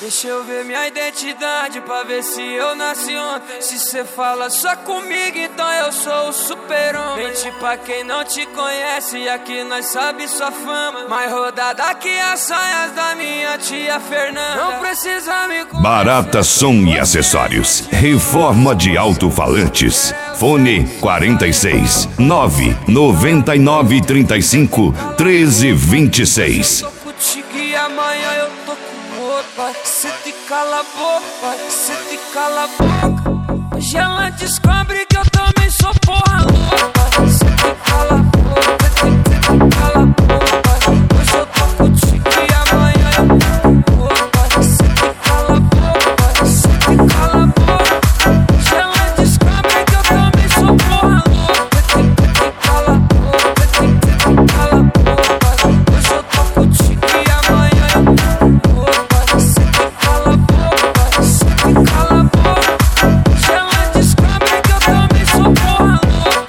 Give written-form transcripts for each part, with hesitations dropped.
Deixa eu ver minha identidade pra ver se eu nasci ontem. Se cê fala só comigo, então eu sou o super-homem. Mente pra quem não te conhece, aqui nós sabe sua fama. Mais rodada que as saias da minha tia Fernanda. Não precisa me conhecer. Barata Som e Acessórios. Reforma de alto-falantes. Fone 46 999 35 13 26. Tô contigo e amanhã eu tô com outro. Vai, cê te cala a boca, vai, cê te cala a boca. Hoje ela descobre que eu também sou porra louca. Vai, cê te cala a boca, cê te cala a boca. Hoje eu tô contigo e amanhã eu tô com outro. Vai, cê te cala a boca, vai, cê te cala a boca. Hoje ela descobre que eu também sou porra louca. Cê te cala a boca, cê te cala a boca. Hoje eu tô contigo e amanhã eu tô com outro. Vai, cê te cala a boca, vai, cê te cala a boca. Hoje ela descobre que eu também sou porra louca.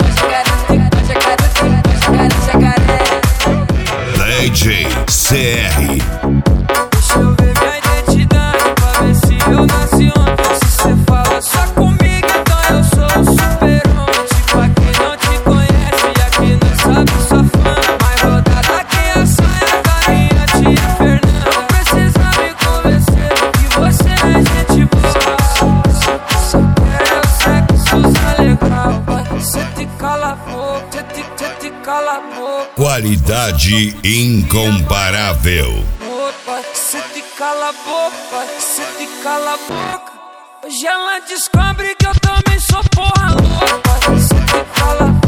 DJ CR. Deixa eu ver minha identidade pra ver se eu nasci ontem. Se cê fala só comigo, então eu sou o super-homem. Tipo, aqui não te conhece, aqui não sabe sua fama. Mais rodada que a saia da minha tia Fernanda. Não precisa me convencer que você é gente boa. Só quero sexo legal. Vai, cê te cala a boca, cê te cala a boca. Qualidade incomparável. Vai, cê te cala a boca, vai, cê te cala a boca. Hoje ela descobre que eu também sou porra louca. Vai, cê te cala a boca.